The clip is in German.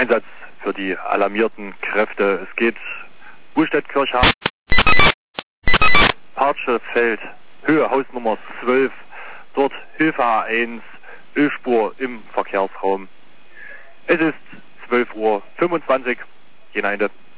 Einsatz für die alarmierten Kräfte. Es geht Buhlstedt-Kirchhafen, Partschefeld, Höhe Hausnummer 12. Dort Hilfe A1, Ölspur im Verkehrsraum. Es ist 12:25 Uhr. Geneinde.